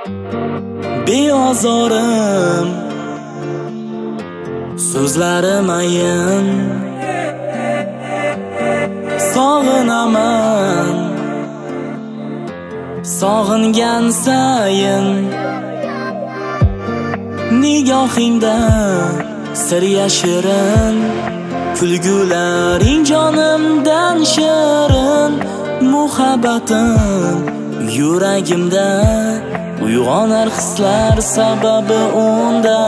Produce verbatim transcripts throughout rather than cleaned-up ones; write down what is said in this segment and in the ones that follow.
beozorim, so'zlarim ayin, sog'inaman sog'ingan sayin. Nigohingda sir yashirin, kulgularing jonimdan shirin. Muhabbatim yuragimda uyg'onar hislar sababi unda.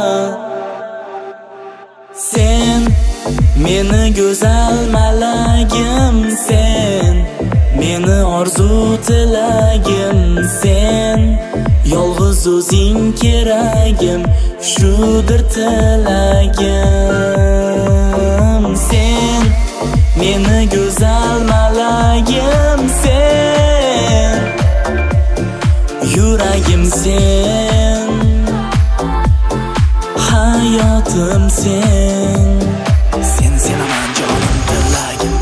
Sen meni go'zal malagim, sen meni orzu tilagim, sen yolg'iz o'zing keragim, shudir tilagim. Sen meni go'zal malagim, sen yuragim, sen hayotim, sen sen senaman jonim tilagim.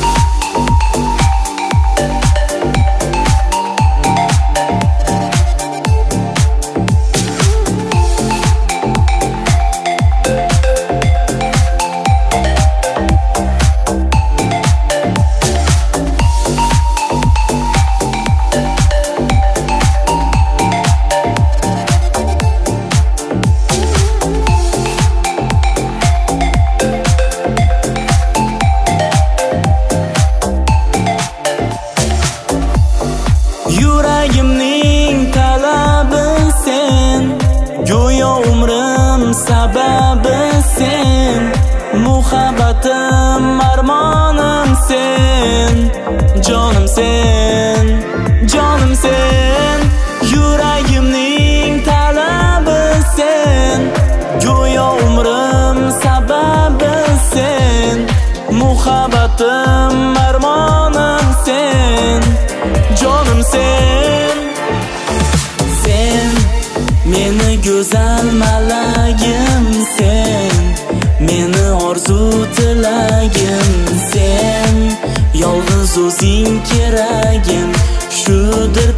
Yuragimning talabi sen, go'yo umrim sababi sen. Muhabbatim armonim sen, jonim sen, jonim sen. Yuragimning talabi sen, go'yo umrim sababi sen. Muhabbatim armonim sen, jonim sen. Sen meni go'zal malagim, sen meni orzu tilagim, sen yolg'iz o'zing keragim, shudir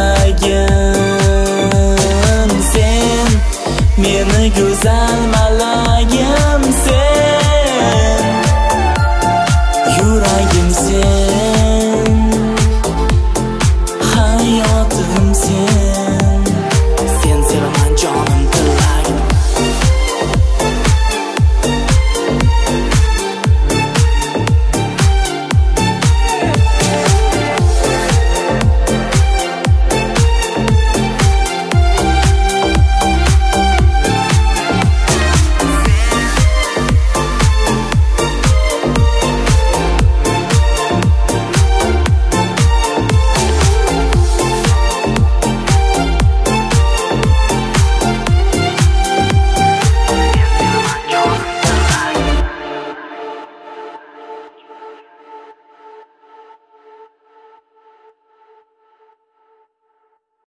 tilagim. Sen meni go'zal malagim,